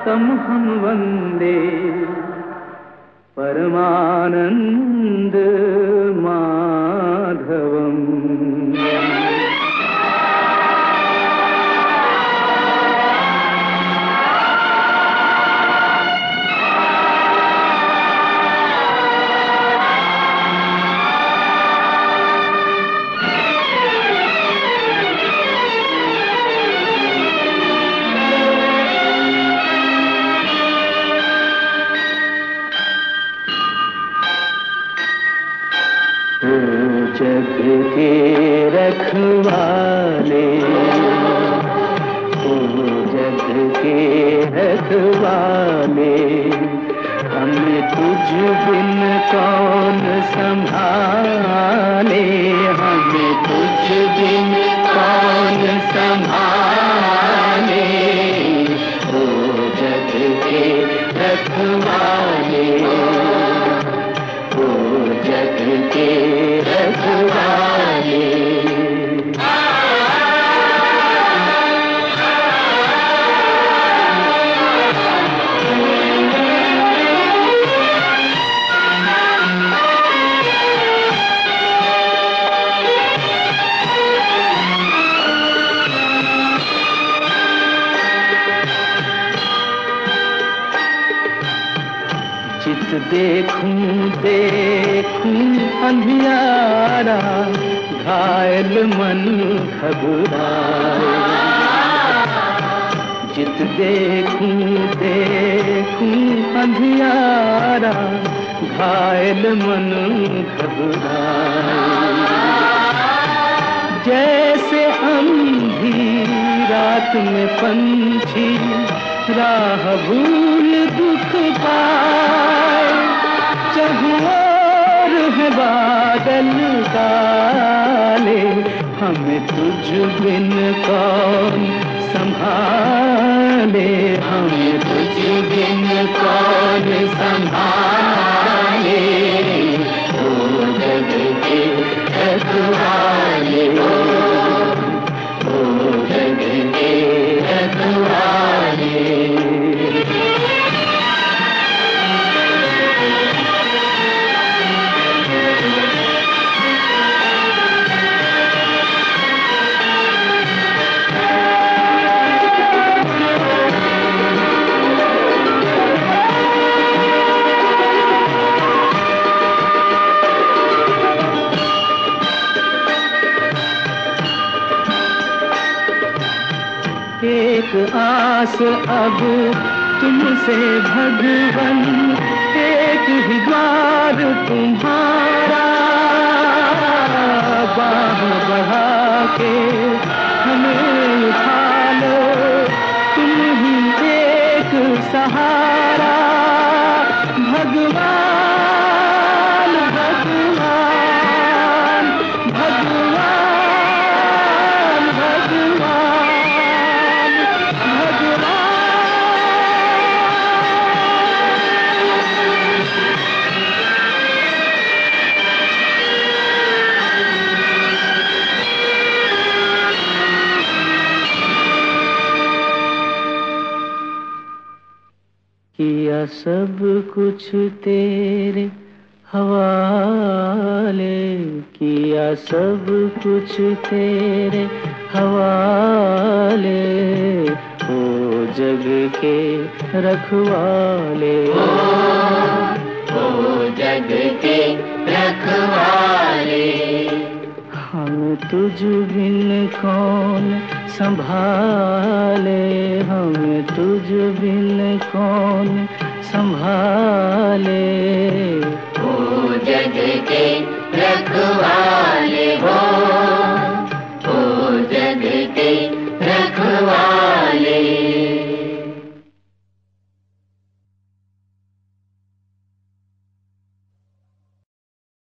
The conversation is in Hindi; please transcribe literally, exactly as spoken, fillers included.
तम हम वंदे परमानंद माधवम। जग के रखवाले, ओ जग के रखवाले, हमें तुझ बिन कौन संभाले, हमें तुझ बिन कौन संभाले। ओ जग के रखवाले, ओ जग के रखवाले। जित देखूं देखूं अंधियारा, घायल मन घबराए। जित देखूं देखूं अंधियारा, घायल मन घबराए। जैसे अंधी रात में पंछी राह भूल दुख पाए, चहुओर है बादल काले, हमें तुझ बिन कौन संभाले, हमें तुझ बिन कौन संभाले। ओ जग के रखवाले, ओ जग के रखवाले। एक आस अब तुमसे भगवन, एक ही द्वार तुम्हारा, बाह बढ़ा के हमें उठा लो, तुम ही एक सहारा। भगवान भगवान भगवान भगवान किया सब कुछ तेरे हवाले, किया सब कुछ तेरे हवाले। ओ जग के रखवाले, ओ, ओ जग के रखवाले, हम तुझ बिन कौन संभाले, हम तुझ बिन कौन संभाले। ओ जग के रखवाले।